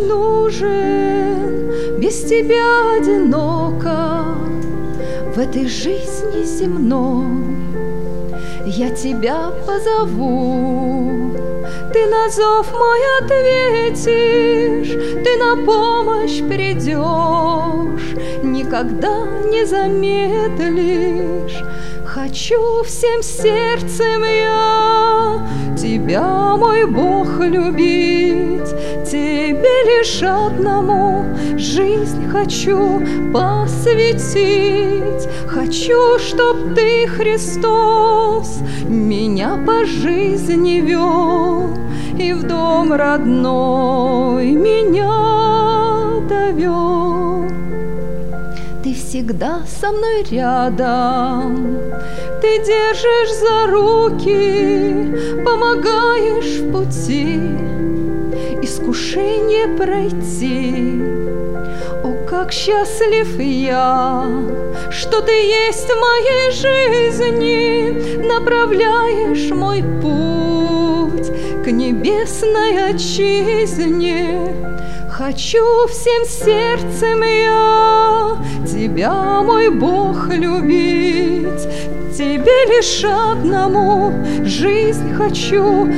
нужен, без тебя одиноко в этой жизни земной. Я тебя позову, ты на зов мой ответишь, ты на помощь придешь, никогда не замедлишь. Хочу всем сердцем я тебя, мой Бог, любить, тебе лишь одному жизнь хочу посвятить. Хочу, чтоб ты, Христос, меня по жизни вел и в дом родной меня довел. Ты всегда со мной рядом, ты держишь за руки, помогаешь в пути искушение пройти. О, как счастлив я, что ты есть в моей жизни, направляешь мой путь к небесной отчизне. Хочу всем сердцем я тебя, мой Бог, любить, тебе лишь одному жизнь хочу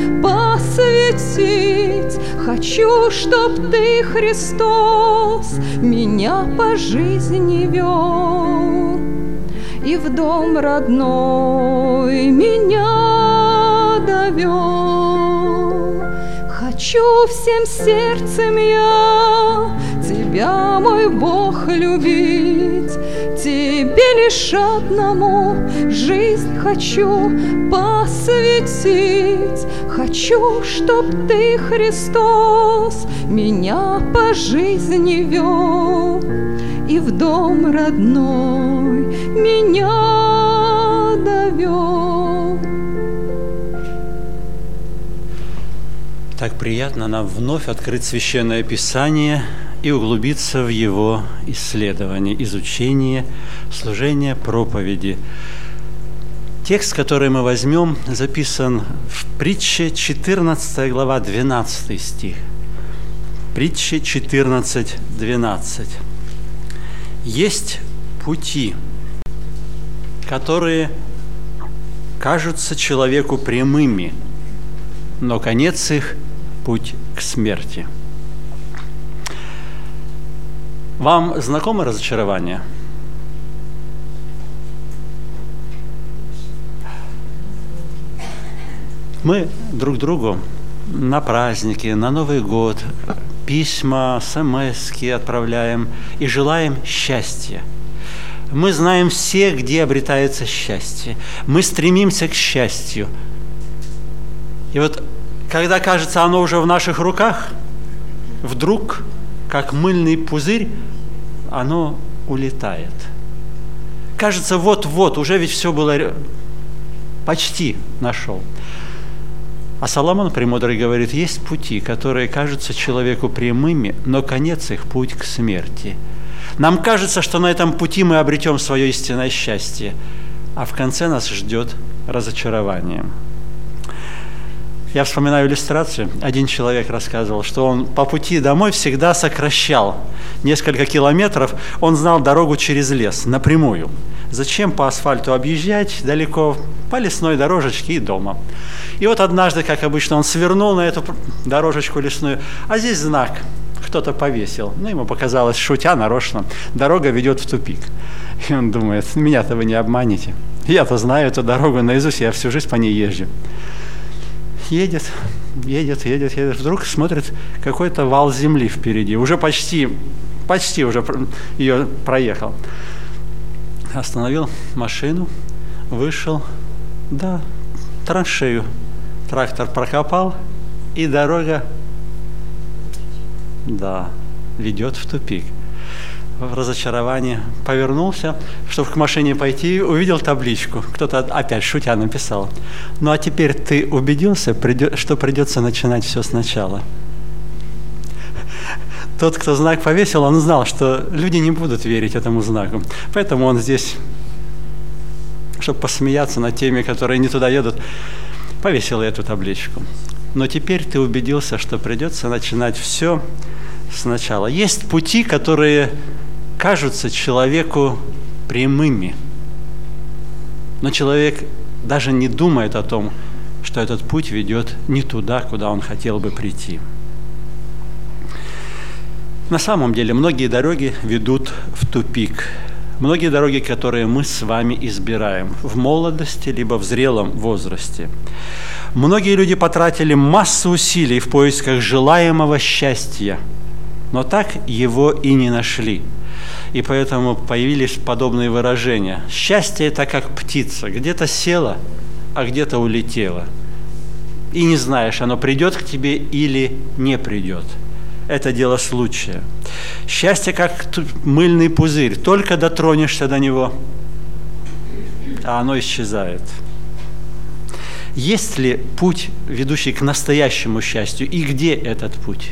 посвятить. Хочу, чтоб ты, Христос, меня по жизни вел и в дом родной меня довел. Хочу всем сердцем я тебя, мой Бог, любить, тебе лишь одному жизнь хочу посвятить. Хочу, чтоб ты, Христос, меня по жизни вел и в дом родной меня довел. Так приятно нам вновь открыть Священное Писание и углубиться в его исследование, изучение, служение, проповеди. Текст, который мы возьмем, записан в Притче 14 глава, 12 стих. Притче 14, 12. Есть пути, которые кажутся человеку прямыми, но конец их – путь к смерти. Вам знакомо разочарование? Мы друг другу на праздники, на Новый год письма, смс-ки отправляем и желаем счастья. Мы знаем все, где обретается счастье. Мы стремимся к счастью. И вот когда кажется, оно уже в наших руках, вдруг, как мыльный пузырь, оно улетает. Кажется, вот-вот, уже ведь все было, почти нашел. А Соломон Премудрый говорит, есть пути, которые кажутся человеку прямыми, но конец их – путь к смерти. Нам кажется, что на этом пути мы обретем свое истинное счастье, а в конце нас ждет разочарование. Я вспоминаю иллюстрацию. Один человек рассказывал, что он по пути домой всегда сокращал несколько километров. Он знал дорогу через лес, напрямую. Зачем по асфальту объезжать далеко? По лесной дорожечке и дома. И вот однажды, как обычно, он свернул на эту дорожечку лесную, а здесь знак кто-то повесил. Ну, ему показалось, шутя нарочно, дорога ведет в тупик. И он думает, меня-то вы не обманете. Я-то знаю эту дорогу наизусть, я всю жизнь по ней езжу. Едет. Вдруг смотрит, какой-то вал земли впереди. Уже почти уже ее проехал. Остановил машину, вышел. Да, траншею трактор прокопал, и дорога, да, ведет в тупик. В разочаровании повернулся, чтобы к машине пойти, увидел табличку. Кто-то опять шутя написал. Ну а теперь ты убедился, что придется начинать все сначала. Тот, кто знак повесил, он знал, что люди не будут верить этому знаку. Поэтому он здесь, чтобы посмеяться над теми, которые не туда едут, повесил эту табличку. Но теперь ты убедился, что придется начинать все сначала. Есть пути, которые кажутся человеку прямыми, но человек даже не думает о том, что этот путь ведет не туда, куда он хотел бы прийти. На самом деле, многие дороги ведут в тупик. Многие дороги, которые мы с вами избираем в молодости, либо в зрелом возрасте. Многие люди потратили массу усилий в поисках желаемого счастья, но так его и не нашли. И поэтому появились подобные выражения. Счастье – это как птица, где-то села, а где-то улетела. И не знаешь, оно придет к тебе или не придет. Это дело случая. Счастье как мыльный пузырь. Только дотронешься до него, а оно исчезает. Есть ли путь, ведущий к настоящему счастью? И где этот путь?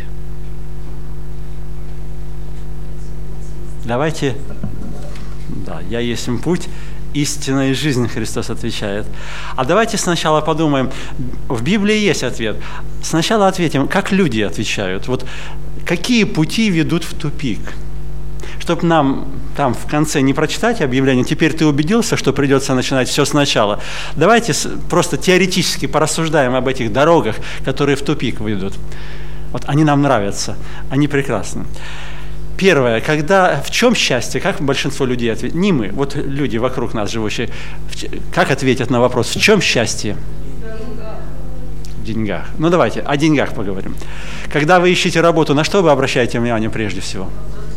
Давайте... Да, я есть путь, истина и жизнь, Христос отвечает. А давайте сначала подумаем, в Библии есть ответ. Сначала ответим, как люди отвечают. Вот какие пути ведут в тупик? Чтобы нам там в конце не прочитать объявление, теперь ты убедился, что придется начинать все сначала. Давайте просто теоретически порассуждаем об этих дорогах, которые в тупик ведут. Вот они нам нравятся, они прекрасны. Первое, в чем счастье, как большинство людей ответит? Не мы, вот люди вокруг нас живущие, как ответят на вопрос, в чем счастье? В деньгах. Ну давайте о деньгах поговорим. Когда вы ищете работу, на что вы обращаете внимание прежде всего?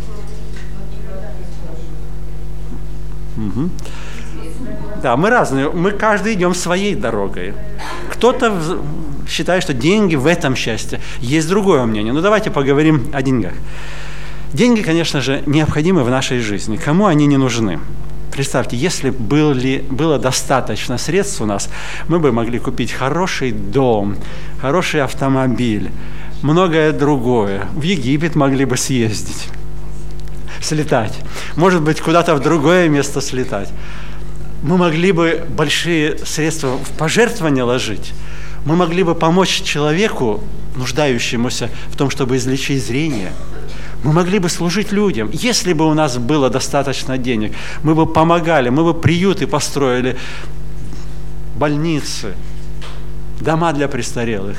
Угу. Да, мы разные, мы каждый идем своей дорогой. Кто-то считает, что деньги в этом счастье. Есть другое мнение. Ну давайте поговорим о деньгах. Деньги, конечно же, необходимы в нашей жизни. Кому они не нужны? Представьте, если было достаточно средств у нас, мы бы могли купить хороший дом, хороший автомобиль, многое другое. В Египет могли бы съездить, слетать. Может быть, куда-то в другое место слетать. Мы могли бы большие средства в пожертвования ложить. Мы могли бы помочь человеку, нуждающемуся в том, чтобы излечить зрение. Мы могли бы служить людям. Если бы у нас было достаточно денег, мы бы помогали, мы бы приюты построили, больницы, дома для престарелых.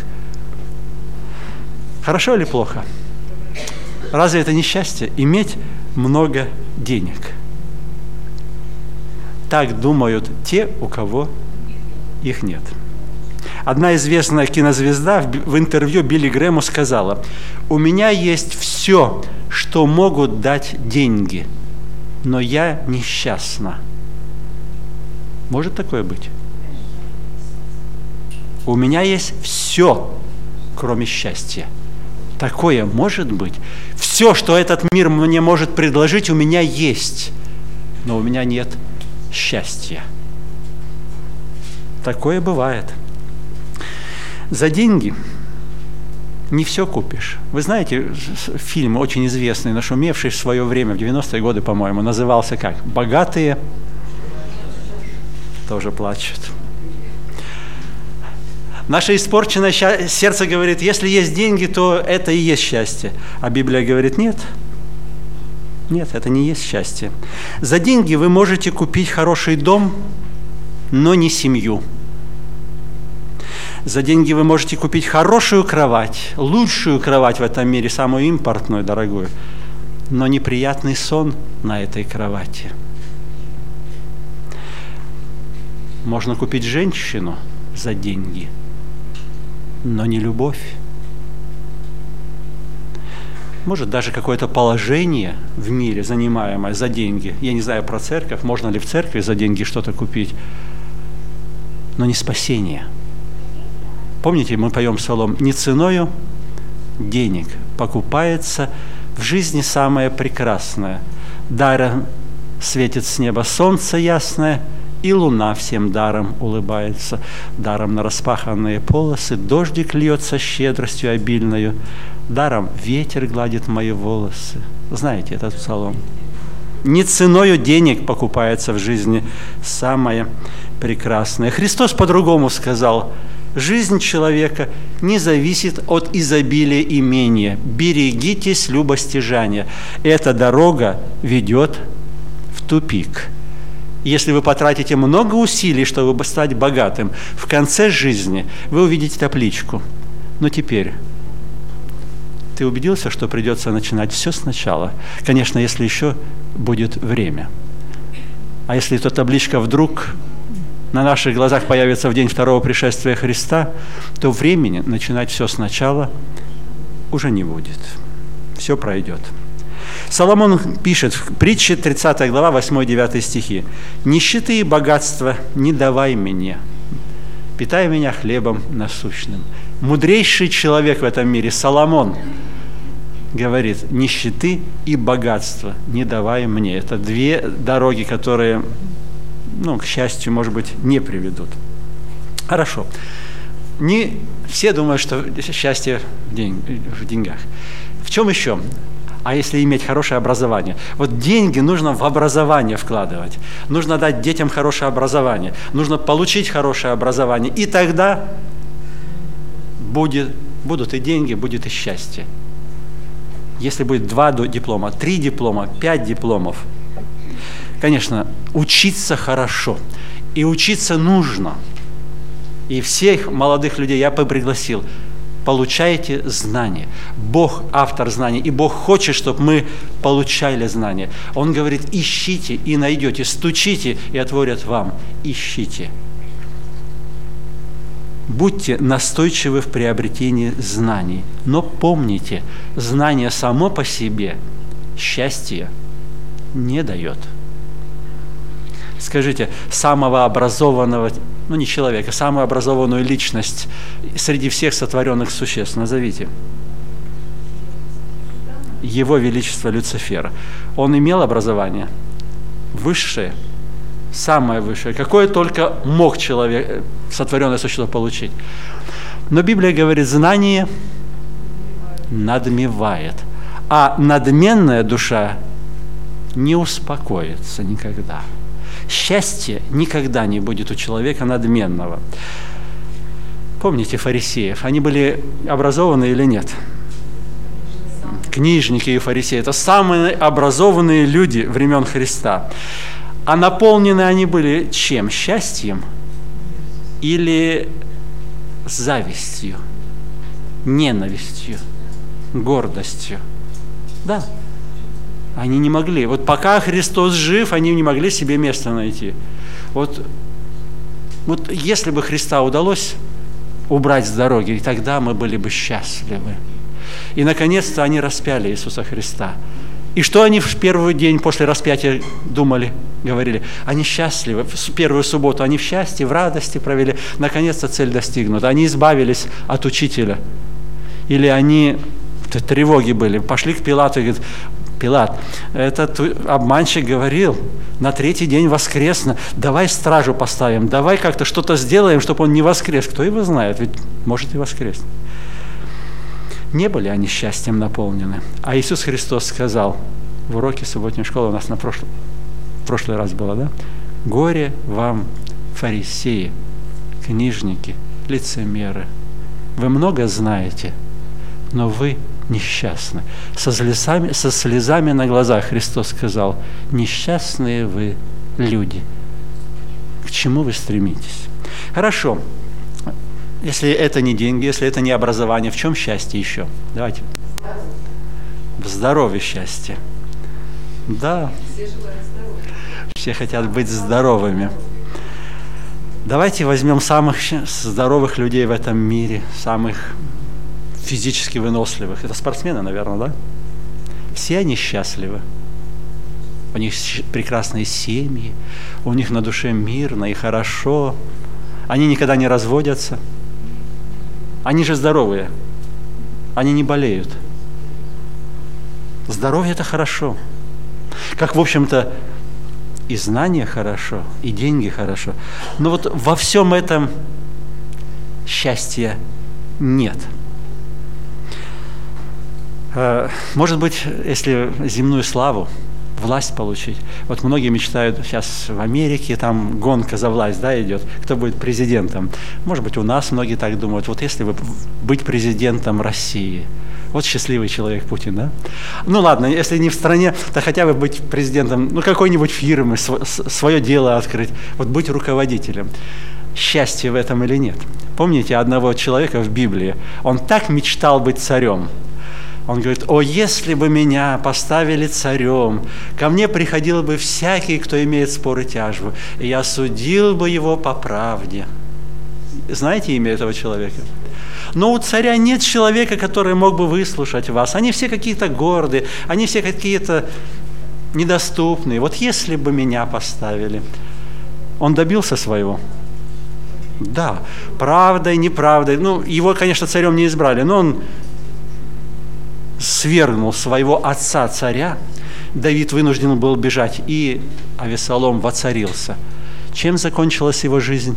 Хорошо или плохо? Разве это не счастье? Иметь много денег. Так думают те, у кого их нет. Одна известная кинозвезда в интервью Билли Грэму сказала: «У меня есть все, что могут дать деньги, но я несчастна». Может такое быть? У меня есть все, кроме счастья. Такое может быть? Все, что этот мир мне может предложить, у меня есть, но у меня нет счастья. Такое бывает. За деньги не все купишь. Вы знаете, фильм очень известный, нашумевший в свое время, в 90-е годы, по-моему, назывался как? «Богатые тоже плачут». Наше испорченное сердце говорит, если есть деньги, то это и есть счастье. А Библия говорит, нет. Нет, это не есть счастье. За деньги вы можете купить хороший дом, но не семью. За деньги вы можете купить хорошую кровать, лучшую кровать в этом мире, самую импортную, дорогую, но неприятный сон на этой кровати. Можно купить женщину за деньги, но не любовь. Может, даже какое-то положение в мире, занимаемое за деньги. Я не знаю про церковь, можно ли в церкви за деньги что-то купить, но не спасение. Помните, мы поем псалом: «Не ценою денег покупается в жизни самое прекрасное. Даром светит с неба солнце ясное, и луна всем даром улыбается. Даром на распаханные полосы дождик льется щедростью обильною. Даром ветер гладит мои волосы». Знаете этот псалом? Не ценою денег покупается в жизни самое прекрасное. Христос по-другому сказал: Жизнь человека не зависит от изобилия имения. Берегитесь любостяжания. Эта дорога ведет в тупик. Если вы потратите много усилий, чтобы стать богатым, в конце жизни вы увидите табличку. Но теперь ты убедился, что придется начинать все сначала? Конечно, если еще будет время. А если эта табличка вдруг на наших глазах появится в день второго пришествия Христа, то времени начинать все сначала уже не будет. Все пройдет. Соломон пишет в притче 30 глава, 8-9 стихи: «Нищеты и богатства не давай мне, питай меня хлебом насущным». Мудрейший человек в этом мире, Соломон, говорит: нищеты и богатства не давай мне. Это две дороги, которые, к счастью, может быть, не приведут. Хорошо. Не все думают, что счастье в деньгах. В чем еще? А если иметь хорошее образование? Вот деньги нужно в образование вкладывать. Нужно дать детям хорошее образование. Нужно получить хорошее образование. И тогда будут и деньги, будет и счастье. Если будет 2 диплома, 3 диплома, 5 дипломов. Конечно, учиться хорошо. И учиться нужно. И всех молодых людей я бы пригласил. Получайте знания. Бог автор знаний, и Бог хочет, чтобы мы получали знания. Он говорит: ищите и найдете, стучите и отворят вам. Ищите. Будьте настойчивы в приобретении знаний. Но помните, знание само по себе счастья не дает. Скажите, самого образованного, не человека, самую образованную личность среди всех сотворенных существ назовите. Его Величество Люцифера. Он имел образование высшее, самое высшее, какое только мог человек, сотворенное существо, получить. Но Библия говорит: знание надмевает, а надменная душа не успокоится никогда. Счастье никогда не будет у человека надменного. Помните фарисеев? Они были образованы или нет? Книжники и фарисеи – это самые образованные люди времен Христа. А наполнены они были чем? Счастьем или завистью, ненавистью, гордостью? Да. Они не могли. Вот пока Христос жив, они не могли себе места найти. Вот если бы Христа удалось убрать с дороги, тогда мы были бы счастливы. И, наконец-то, они распяли Иисуса Христа. И что они в первый день после распятия думали, говорили? Они счастливы. В первую субботу они в счастье, в радости провели. Наконец-то цель достигнута. Они избавились от учителя. Или они в тревоге были. Пошли к Пилату и говорят: Пилат, этот обманщик говорил, на 3-й день воскресно, давай стражу поставим, давай как-то что-то сделаем, чтобы он не воскрес. Кто его знает, ведь может и воскреснуть. Не были они счастьем наполнены. А Иисус Христос сказал в уроке субботней школы, у нас в прошлый раз было, да? Горе вам, фарисеи, книжники, лицемеры. Вы много знаете, но вы несчастны. Со слезами на глазах Христос сказал: несчастные вы люди. К чему вы стремитесь? Хорошо. Если это не деньги, если это не образование, в чем счастье еще? Давайте. В здоровье счастье. Да. Все хотят быть здоровыми. Давайте возьмем самых здоровых людей в этом мире, самых физически выносливых. Это спортсмены, наверное, да? Все они счастливы. У них прекрасные семьи, у них на душе мирно и хорошо. Они никогда не разводятся. Они же здоровые. Они не болеют. Здоровье – это хорошо. Как, в общем-то, и знания хорошо, и деньги хорошо. Но вот во всем этом счастья нет. Может быть, если земную славу власть получить. Вот многие мечтают, сейчас в Америке там гонка за власть, да, идет, кто будет президентом. Может быть, у нас многие так думают, вот если бы быть президентом России, вот счастливый человек Путин, да? Ну ладно, если не в стране, то хотя бы быть президентом, какой-нибудь фирмы, свое дело открыть, вот быть руководителем. Счастье в этом или нет? Помните одного человека в Библии? Он так мечтал быть царем. Он говорит: «О, если бы меня поставили царем, ко мне приходил бы всякий, кто имеет спор и тяжбу, и я судил бы его по правде». Знаете имя этого человека? Но у царя нет человека, который мог бы выслушать вас. Они все какие-то гордые, они все какие-то недоступные. Вот если бы меня поставили. Он добился своего? Да, правдой, неправдой. Его, конечно, царем не избрали, но он свергнул своего отца царя. Давид вынужден был бежать, и Авесолом воцарился. Чем закончилась его жизнь?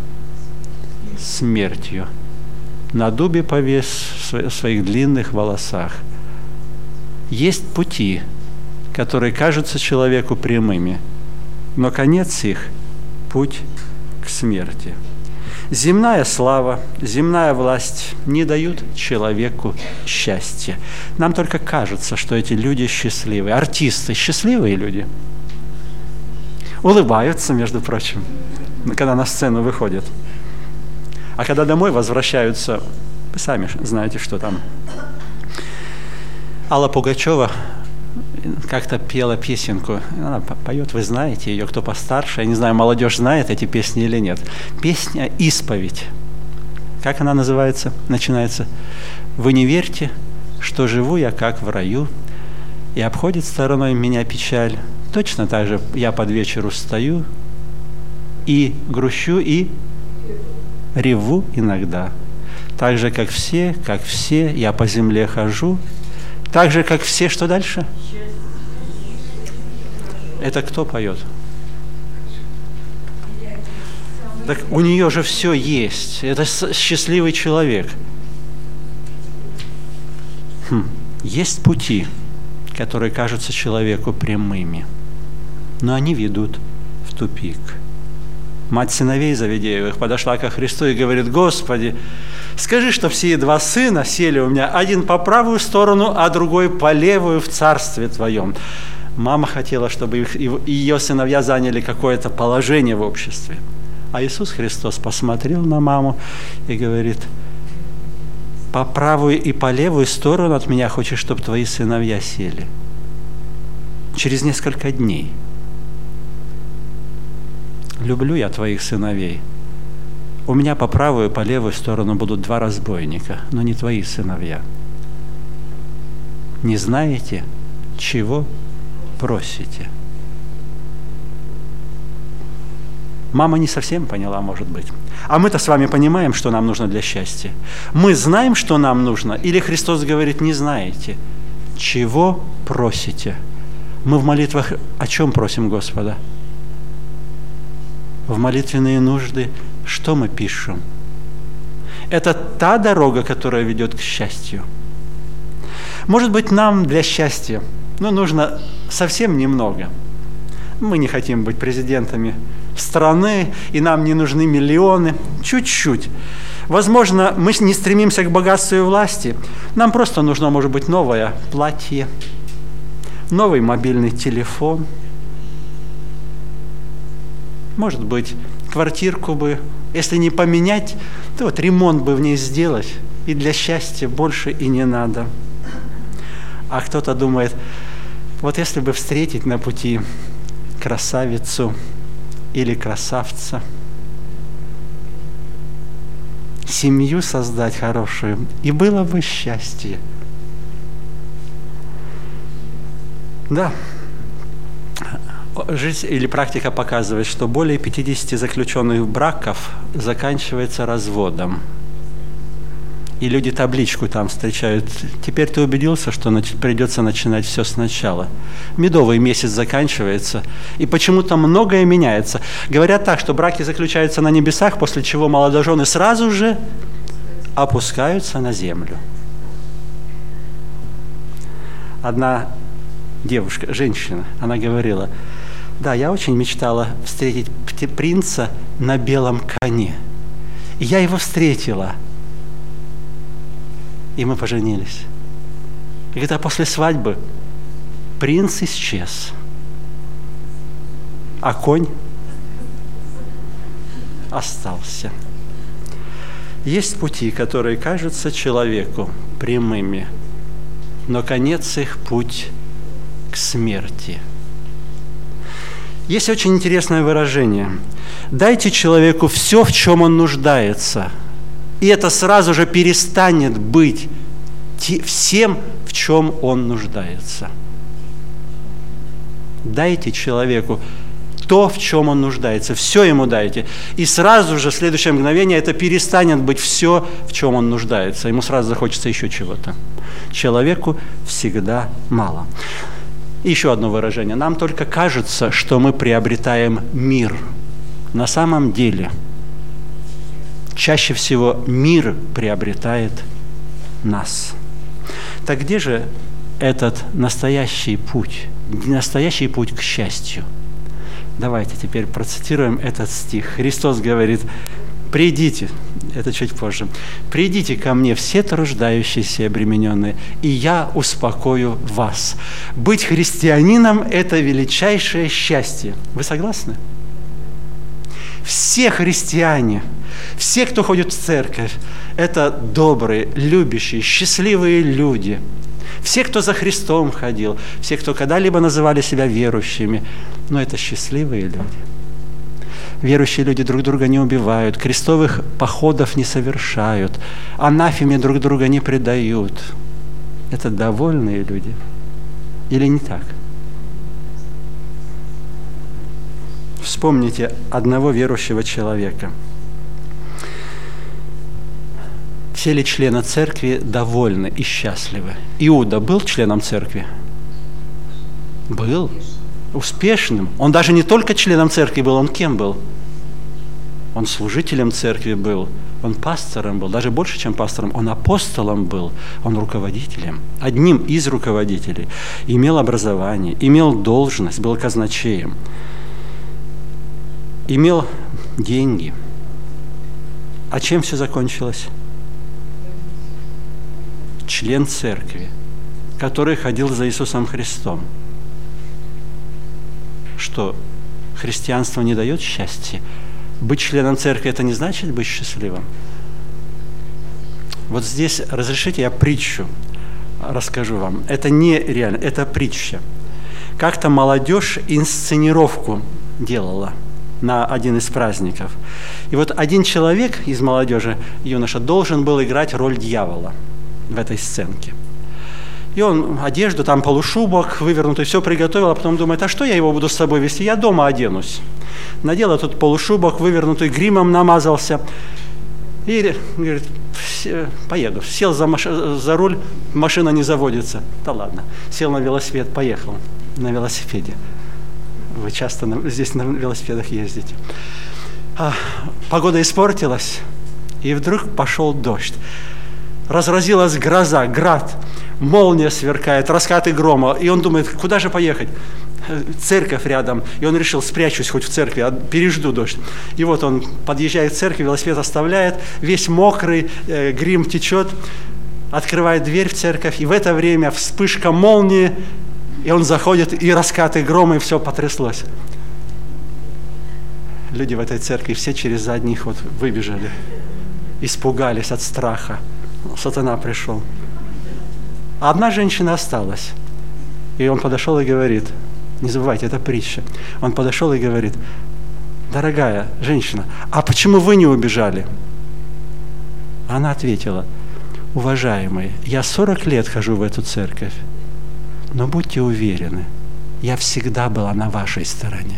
Смертью. На дубе повес в своих длинных волосах. Есть пути, которые кажутся человеку прямыми, но конец их – путь к смерти. Земная слава, земная власть не дают человеку счастья. Нам только кажется, что эти люди счастливые. Артисты – счастливые люди. Улыбаются, между прочим, когда на сцену выходят. А когда домой возвращаются, вы сами знаете, что там. Алла Пугачева как-то пела песенку. Она поет, вы знаете ее, кто постарше. Я не знаю, молодежь знает эти песни или нет. Песня «Исповедь». Как она называется? Начинается: «Вы не верьте, что живу я как в раю, и обходит стороной меня печаль. Точно так же я под вечер устаю, и грущу, и реву иногда. Так же, как все, я по земле хожу. Так же, как все, что дальше?» Это кто поет? Так у нее же все есть. Это счастливый человек. Есть пути, которые кажутся человеку прямыми, но они ведут в тупик. Мать сыновей Завидеевых подошла ко Христу и говорит: «Господи, скажи, чтоб сие два сына сели у меня, один по правую сторону, а другой по левую в царстве Твоем». Мама хотела, чтобы ее сыновья заняли какое-то положение в обществе. А Иисус Христос посмотрел на маму и говорит: «По правую и по левую сторону от меня хочешь, чтобы твои сыновья сели. Через несколько дней. Люблю я твоих сыновей. У меня по правую и по левую сторону будут два разбойника, но не твои сыновья. Не знаете, чего просите?» Мама не совсем поняла, может быть. А мы-то с вами понимаем, что нам нужно для счастья. Мы знаем, что нам нужно, или Христос говорит: «Не знаете, чего просите?» Мы в молитвах о чем просим Господа? В молитвенные нужды что мы пишем? Это та дорога, которая ведет к счастью. Может быть, нам для счастья нужно совсем немного. Мы не хотим быть президентами страны, и нам не нужны миллионы. Чуть-чуть. Возможно, мы не стремимся к богатству и власти. Нам просто нужно, может быть, новое платье, новый мобильный телефон. Может быть, квартирку бы, если не поменять, то вот ремонт бы в ней сделать, и для счастья больше и не надо. А кто-то думает: вот если бы встретить на пути красавицу или красавца, семью создать хорошую, и было бы счастье. Да. Жизнь или практика показывает, что более 50 заключенных браков заканчивается разводом. И люди табличку там встречают: «Теперь ты убедился, что придется начинать все сначала». Медовый месяц заканчивается, и почему-то многое меняется. Говорят так, что браки заключаются на небесах, после чего молодожены сразу же опускаются на землю. Одна девушка, женщина, она говорила: да, я очень мечтала встретить принца на белом коне. И я его встретила. И мы поженились. И когда после свадьбы принц исчез, а конь остался. Есть пути, которые кажутся человеку прямыми, но конец их – путь к смерти. Есть очень интересное выражение: дайте человеку все, в чем он нуждается, и это сразу же перестанет быть всем, в чем он нуждается. Дайте человеку то, в чем он нуждается, все ему дайте. И сразу же, в следующее мгновение, это перестанет быть все, в чем он нуждается. Ему сразу захочется еще чего-то. Человеку всегда мало. И еще одно выражение. Нам только кажется, что мы приобретаем мир. На самом деле, чаще всего мир приобретает нас. Так где же этот настоящий путь к счастью? Давайте теперь процитируем этот стих. Христос говорит: «Придите», это чуть позже, «придите ко мне все труждающиеся и обремененные, и я успокою вас». Быть христианином – это величайшее счастье. Вы согласны? Все христиане, все, кто ходит в церковь, это добрые, любящие, счастливые люди. Все, кто за Христом ходил, все, кто когда-либо называли себя верующими, но это счастливые люди. Верующие люди друг друга не убивают, крестовых походов не совершают, анафеме друг друга не предают. Это довольные люди. Или не так? Вспомните одного верующего человека. Все ли члены церкви довольны и счастливы? Иуда был членом церкви? Был. Успешным. Он даже не только членом церкви был, он кем был? Он служителем церкви был, он пастором был, даже больше, чем пастором, он апостолом был, он руководителем, одним из руководителей. Имел образование, имел должность, был казначеем, имел деньги. А чем все закончилось? Член церкви, который ходил за Иисусом Христом. Что, христианство не дает счастья? Быть членом церкви – это не значит быть счастливым. Вот здесь разрешите я притчу расскажу вам. Это не реально, это притча. Как-то молодежь инсценировку делала на один из праздников. И вот один человек из молодежи, юноша, должен был играть роль дьявола в этой сценке. И он одежду, там полушубок вывернутый, все приготовил, а потом думает: а что я его буду с собой вести? Я дома оденусь. Надел этот полушубок, вывернутый, гримом намазался. И говорит: поеду. Сел за руль, машина не заводится. Да ладно. Сел на велосипед, поехал на велосипеде. Вы часто здесь на велосипедах ездите. Погода испортилась, и вдруг пошел дождь. Разразилась гроза, град, молния сверкает, раскаты грома. И он думает: куда же поехать? Церковь рядом. И он решил: спрячусь хоть в церкви, пережду дождь. И вот он подъезжает к церкви, велосипед оставляет, весь мокрый, грим течет, открывает дверь в церковь, и в это время вспышка молнии, и он заходит, и раскаты грома, и все потряслось. Люди в этой церкви все через задний ход выбежали, испугались от страха. Сатана пришел. А одна женщина осталась. И он подошел и говорит, не забывайте, это притча. Он подошел и говорит: дорогая женщина, а почему вы не убежали? Она ответила: уважаемый, я 40 лет хожу в эту церковь, но будьте уверены, я всегда была на вашей стороне.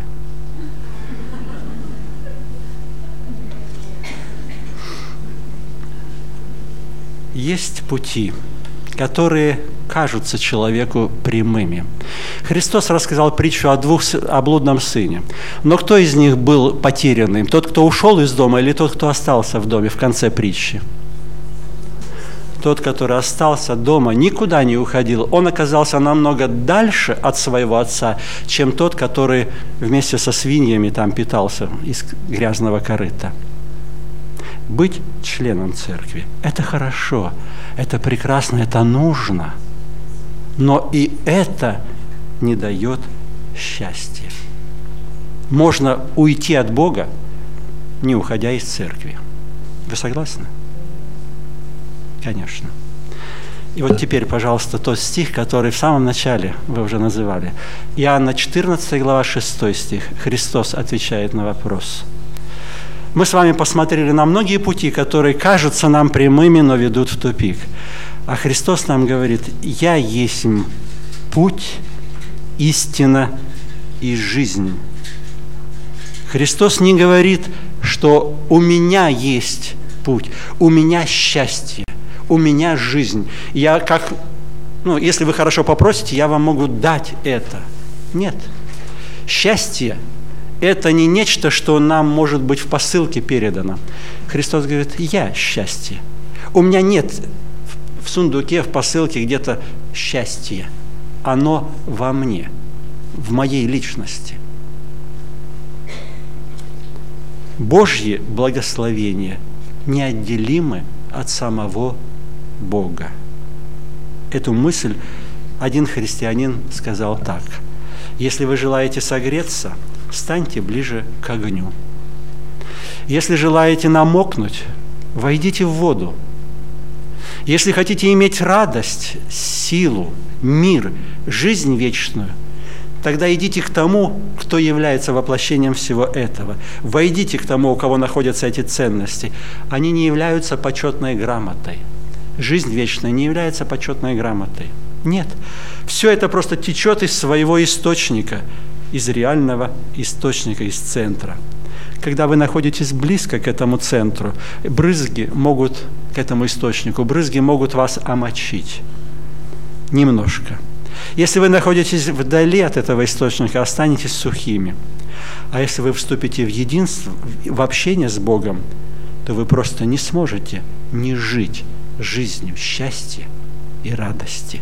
Есть пути, которые кажутся человеку прямыми. Христос рассказал притчу о блудном сыне. Но кто из них был потерянным? Тот, кто ушел из дома, или тот, кто остался в доме в конце притчи? тот, который остался дома, никуда не уходил, он оказался намного дальше от своего отца, чем тот, который вместе со свиньями там питался из грязного корыта. Быть членом церкви – это хорошо, это прекрасно, это нужно, но и это не дает счастья. Можно уйти от Бога, не уходя из церкви. Вы согласны? Конечно. И вот теперь, пожалуйста, тот стих, который в самом начале вы уже называли. Иоанна 14 глава 6 стих. Христос отвечает на вопрос. Мы с вами посмотрели на многие пути, которые кажутся нам прямыми, но ведут в тупик. А Христос нам говорит: «Я есть путь, истина и жизнь». Христос не говорит, что у меня есть путь, у меня счастье, у меня жизнь. Я если вы хорошо попросите, я вам могу дать это. Нет. Счастье – это не нечто, что нам, может быть, в посылке передано. Христос говорит: я счастье. У меня нет в сундуке, в посылке где-то счастье. Оно во мне, в моей личности. Божьи благословения неотделимы от самого Бога. Эту мысль один христианин сказал так: если вы желаете согреться, станьте ближе к огню. Если желаете намокнуть, войдите в воду. Если хотите иметь радость, силу, мир, жизнь вечную, тогда идите к тому, кто является воплощением всего этого. Войдите к тому, у кого находятся эти ценности. Они не являются почетной грамотой. Жизнь вечная не является почетной грамотой. Нет. Все это просто течет из своего источника, из реального источника, из центра. Когда вы находитесь близко к этому центру, брызги могут, к этому источнику, брызги могут вас омочить. Немножко. Если вы находитесь вдали от этого источника, останетесь сухими. А если вы вступите в единство, в общение с Богом, то вы просто не сможете не жить жизнью счастья и радости.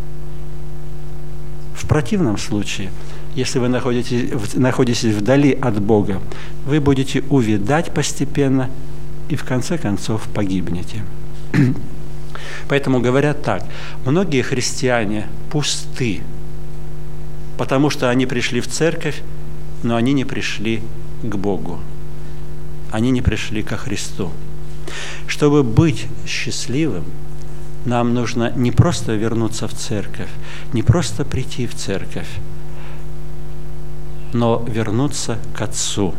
В противном случае, если вы находитесь вдали от Бога, вы будете увядать постепенно и в конце концов погибнете. Поэтому говорят так: многие христиане пусты, потому что они пришли в церковь, но они не пришли к Богу. Они не пришли ко Христу. Чтобы быть счастливым, нам нужно не просто вернуться в церковь, не просто прийти в церковь, но вернуться к Отцу.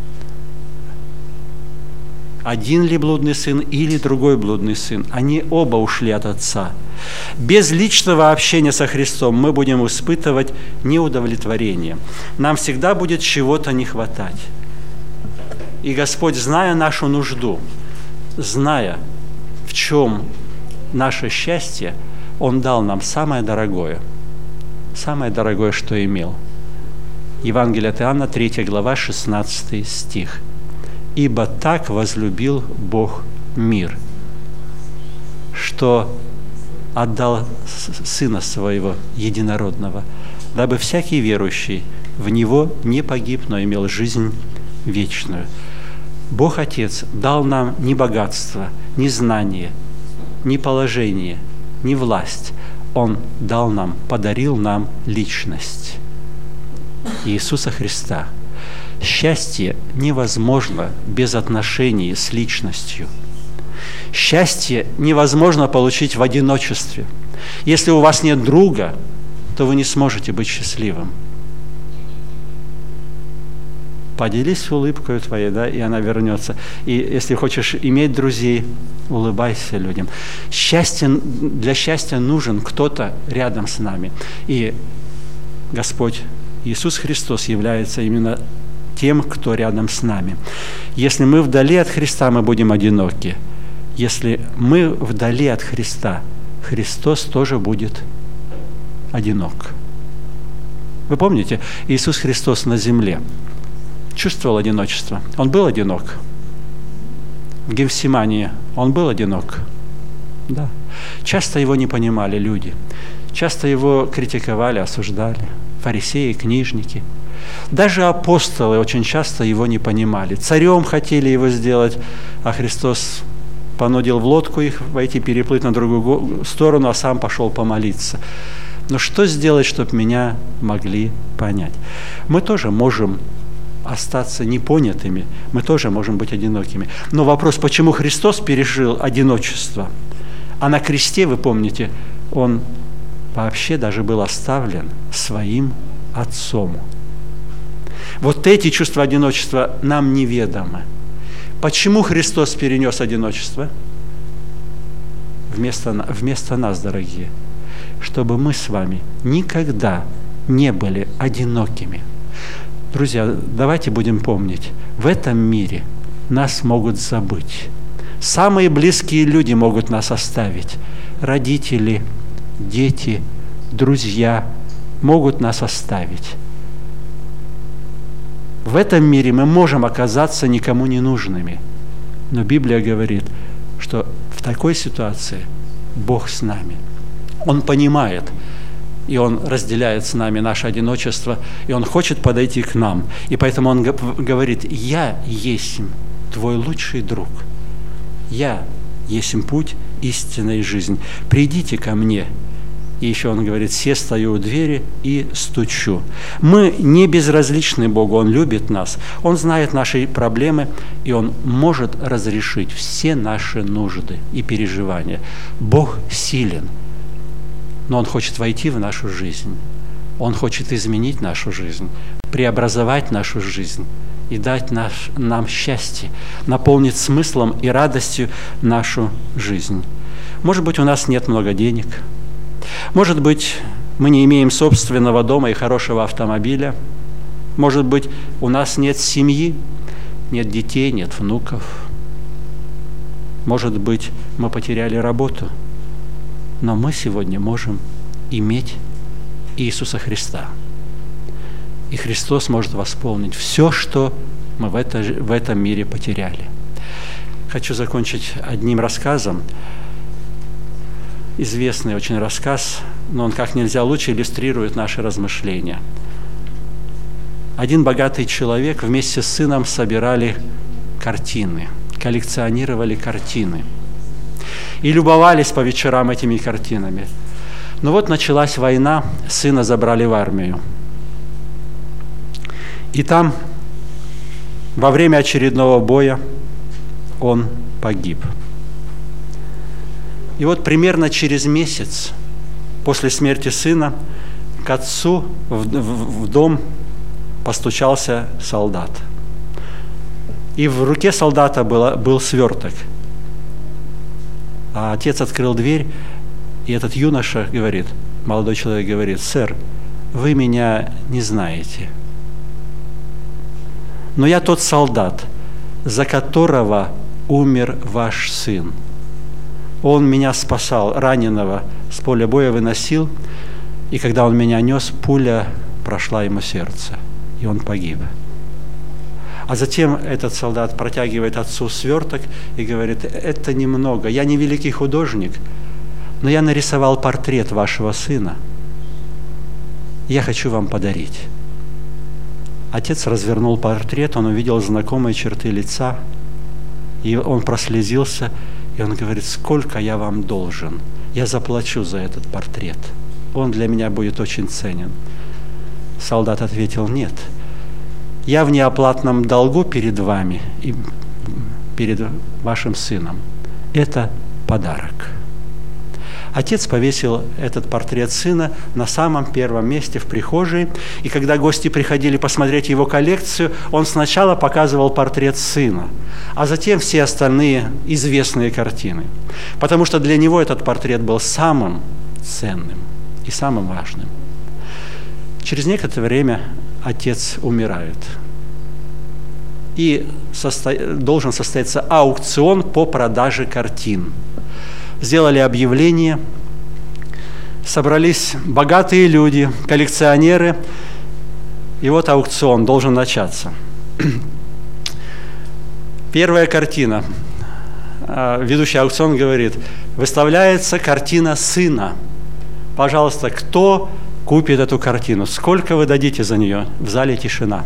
Один ли блудный сын или другой блудный сын, они оба ушли от Отца. Без личного общения со Христом мы будем испытывать неудовлетворение. Нам всегда будет чего-то не хватать. И Господь, зная нашу нужду, зная, в чем наше счастье, Он дал нам самое дорогое, что имел. Евангелие от Иоанна, 3 глава, 16 стих. «Ибо так возлюбил Бог мир, что отдал Сына Своего Единородного, дабы всякий верующий в Него не погиб, но имел жизнь вечную». Бог Отец дал нам не богатство, не знание, не положение, не власть. Он дал нам, подарил нам личность Иисуса Христа. Счастье невозможно без отношений с личностью. Счастье невозможно получить в одиночестве. Если у вас нет друга, то вы не сможете быть счастливым. Поделись улыбкой твоей, и она вернется. И если хочешь иметь друзей, улыбайся людям. Для счастья нужен кто-то рядом с нами. И Господь Иисус Христос является именно тем, кто рядом с нами. Если мы вдали от Христа, мы будем одиноки. Если мы вдали от Христа, Христос тоже будет одинок. Вы помните, Иисус Христос на земле чувствовал одиночество. Он был одинок. В Гефсимании он был одинок. Да. Часто его не понимали люди. Часто его критиковали, осуждали. Фарисеи, книжники. Даже апостолы очень часто его не понимали. Царем хотели его сделать, а Христос понудил в лодку их войти, переплыть на другую сторону, а сам пошел помолиться. Но что сделать, чтобы меня могли понять? Мы тоже можем остаться непонятыми, мы тоже можем быть одинокими. Но вопрос, почему Христос пережил одиночество? А на кресте, вы помните, Он вообще даже был оставлен своим Отцом. Вот эти чувства одиночества нам неведомы. Почему Христос перенес одиночество? Вместо нас, дорогие, чтобы мы с вами никогда не были одинокими. Друзья, давайте будем помнить, в этом мире нас могут забыть. Самые близкие люди могут нас оставить. Родители, дети, друзья могут нас оставить. В этом мире мы можем оказаться никому не нужными. Но Библия говорит, что в такой ситуации Бог с нами. Он понимает, и Он разделяет с нами наше одиночество, и Он хочет подойти к нам. И поэтому Он говорит: «Я есть твой лучший друг. Я есть путь, истина и жизнь. Придите ко мне». И еще Он говорит: «Се стою у двери и стучу». Мы не безразличны Богу, Он любит нас, Он знает наши проблемы, и Он может разрешить все наши нужды и переживания. Бог силен, но Он хочет войти в нашу жизнь. Он хочет изменить нашу жизнь, преобразовать нашу жизнь и дать нам счастье, наполнить смыслом и радостью нашу жизнь. Может быть, у нас нет много денег. Может быть, мы не имеем собственного дома и хорошего автомобиля. Может быть, у нас нет семьи, нет детей, нет внуков. Может быть, мы потеряли работу. Но мы сегодня можем иметь Иисуса Христа. И Христос может восполнить все, что мы в этом мире потеряли. Хочу закончить одним рассказом. Известный очень рассказ, но он как нельзя лучше иллюстрирует наши размышления. Один богатый человек вместе с сыном собирали картины, коллекционировали картины и любовались по вечерам этими картинами. Но вот началась война, сына забрали в армию. И там во время очередного боя он погиб. И вот примерно через месяц после смерти сына к отцу в дом постучался солдат. И в руке солдата был сверток. А отец открыл дверь, и этот юноша говорит, молодой человек говорит: «Сэр, вы меня не знаете, но я тот солдат, за которого умер ваш сын. Он меня спасал, раненого с поля боя выносил, и когда он меня нес, пуля прошла ему сердце, и он погиб». А затем этот солдат протягивает отцу сверток и говорит: «Это немного, я не великий художник, но я нарисовал портрет вашего сына. Я хочу вам подарить». Отец развернул портрет, он увидел знакомые черты лица, и он прослезился, и он говорит: «Сколько я вам должен? Я заплачу за этот портрет. Он для меня будет очень ценен». Солдат ответил: «Нет, я в неоплатном долгу перед вами и перед вашим сыном. Это подарок». Отец повесил этот портрет сына на самом первом месте в прихожей, и когда гости приходили посмотреть его коллекцию, он сначала показывал портрет сына, а затем все остальные известные картины, потому что для него этот портрет был самым ценным и самым важным. Через некоторое время отец умирает, и должен состояться аукцион по продаже картин. Сделали объявление, собрались богатые люди, коллекционеры, и вот аукцион должен начаться. Первая картина. Ведущий аукцион говорит: выставляется картина сына. Пожалуйста, кто купит эту картину? Сколько вы дадите за нее? В зале тишина.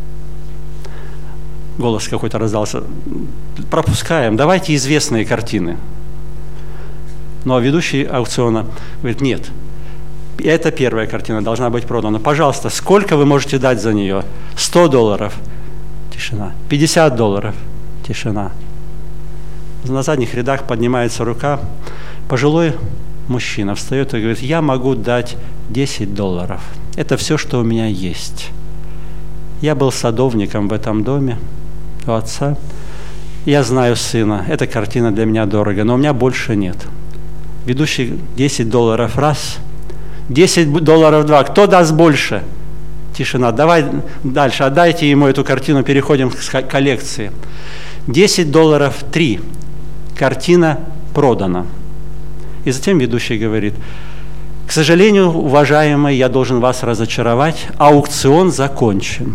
Голос какой-то раздался. Пропускаем. Давайте известные картины. Но ведущий аукциона говорит, нет, это первая картина должна быть продана. Пожалуйста, сколько вы можете дать за нее? $100. Тишина. $50. Тишина. На задних рядах поднимается рука. Пожилой мужчина встает и говорит, я могу дать $10. Это все, что у меня есть. Я был садовником в этом доме у отца. Я знаю сына. Эта картина для меня дорого, но у меня больше нет. Ведущий $10 раз, $10 два. Кто даст больше? Тишина. Давай дальше. Отдайте ему эту картину. Переходим к коллекции. $10 3. Картина продана. И затем ведущий говорит, к сожалению, уважаемый, я должен вас разочаровать, аукцион закончен.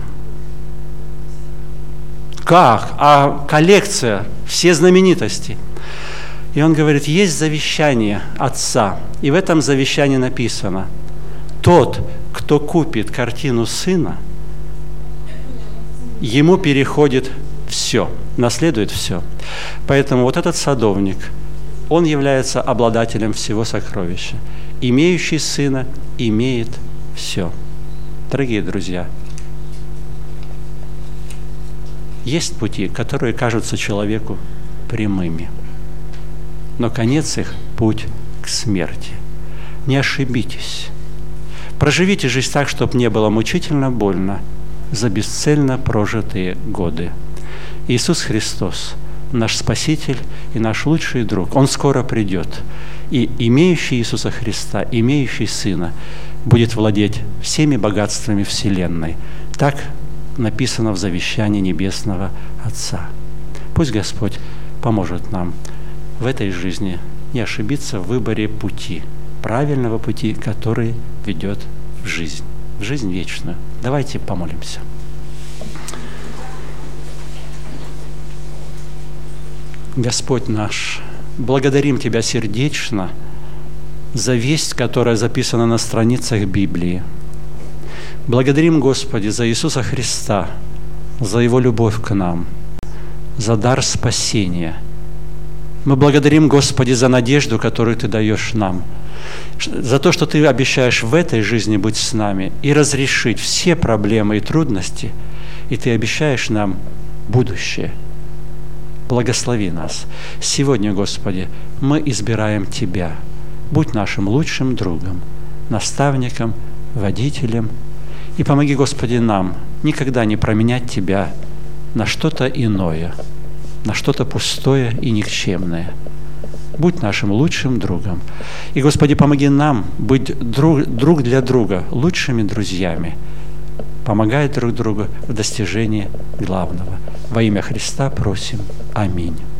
Как? А коллекция, все знаменитости. И он говорит, есть завещание отца, и в этом завещании написано, тот, кто купит картину сына, ему переходит все, наследует все. Поэтому вот этот садовник, он является обладателем всего сокровища. Имеющий сына имеет все. Дорогие друзья, есть пути, которые кажутся человеку прямыми, но конец их – путь к смерти. Не ошибитесь. Проживите жизнь так, чтобы не было мучительно больно за бесцельно прожитые годы. Иисус Христос, наш Спаситель и наш лучший друг, Он скоро придет. И имеющий Иисуса Христа, имеющий Сына, будет владеть всеми богатствами вселенной. Так написано в завещании Небесного Отца. Пусть Господь поможет нам в этой жизни не ошибиться в выборе пути, правильного пути, который ведет в жизнь вечную. Давайте помолимся. Господь наш, благодарим Тебя сердечно за весть, которая записана на страницах Библии. Благодарим, Господи, за Иисуса Христа, за Его любовь к нам, за дар спасения. Мы благодарим, Господи, за надежду, которую Ты даешь нам, за то, что Ты обещаешь в этой жизни быть с нами и разрешить все проблемы и трудности, и Ты обещаешь нам будущее. Благослови нас. Сегодня, Господи, мы избираем Тебя. Будь нашим лучшим другом, наставником, водителем. И помоги, Господи, нам никогда не променять Тебя на что-то иное, на что-то пустое и никчемное. Будь нашим лучшим другом. И, Господи, помоги нам быть друг для друга лучшими друзьями, помогая друг другу в достижении главного. Во имя Христа просим. Аминь.